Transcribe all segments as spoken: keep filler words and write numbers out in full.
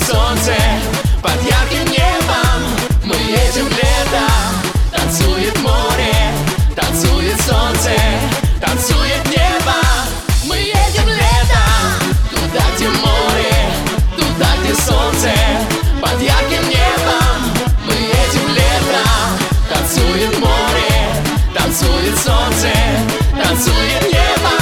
солнце под ярким небом. Мы едем в лето, танцует море, танцует солнце, танцует небо. Мы едем в лето, туда, где море, туда, где солнце под ярким небом. Мы едем в лето, танцует море, танцует солнце, танцует небо.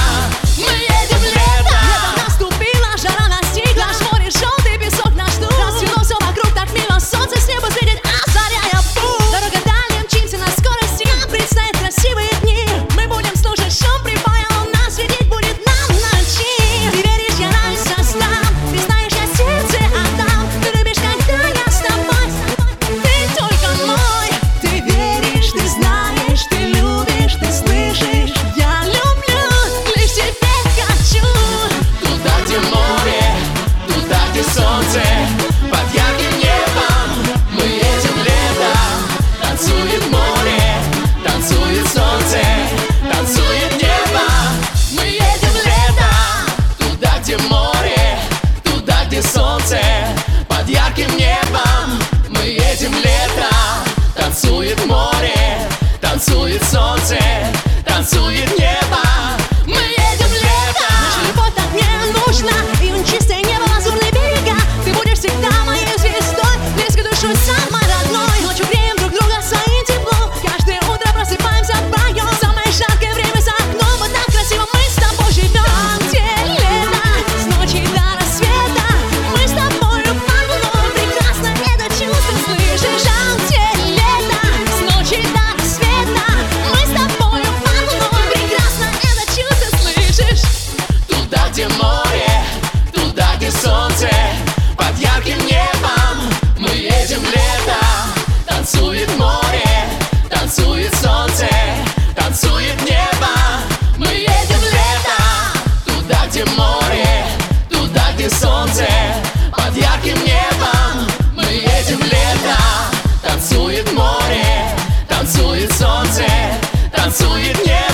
Мы едем в лето. Лето наступило, жара настигла, море, желтый песок наш тут. Расцвело все вокруг так мило, солнце с неба светит, озаряя путь. Дорога дальняя, мчимся на скорости, нам предстоят красивые дни. Мы будем слушать шум прибоя, луна светить будет нам в ночи. Ты веришь, я рай состав, ты знаешь, я сердце отдам. Ты любишь, когда я с тобой, ты только мой. Ты веришь, ты знаешь, ты любишь, ты слышишь. Я люблю, лишь тебя хочу. Туда, где море, туда, где солнце под ярким небом. Мы едем в лето, танцует море, танцует солнце, танцует небо. Мы едем в лето, туда, где море, туда, где солнце под ярким небом. Мы едем в лето, танцует море, танцует солнце, танцует небо. Мы едем в лето. Наша любовь так мне нужна, июнь, чистое небо, лазурные берега. Ты будешь всегда моей звездой, близко душой самой родной. Ночью греем друг друга своим теплом, каждое утро просыпаемся вдвоем. Самое жаркое время за окном, вот так красиво мы с тобой живем. Там, где лето, с ночи до рассвета, мы с тобою под луной, прекрасно это чувство слышишь. Там, где лето, с ночи до рассвета, мы с тобою под луной, прекрасно это чувство слышишь. Туда, где море, туда, где солнце под ярким небом. Мы едем в лето, танцует море, танцует солнце, танцует небо. Мы едем в лето, туда, где море, туда, где солнце под ярким небом. Мы едем в лето, танцует море, танцует солнце, танцует небо.